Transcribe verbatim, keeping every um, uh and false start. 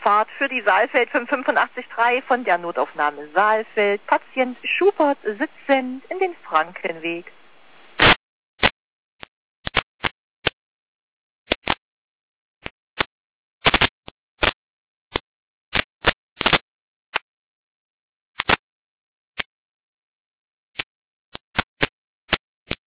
Fahrt für die Saalfeld fünf acht fünf drei von der Notaufnahme Saalfeld. Patient Schubert sitzend in den Frankenweg.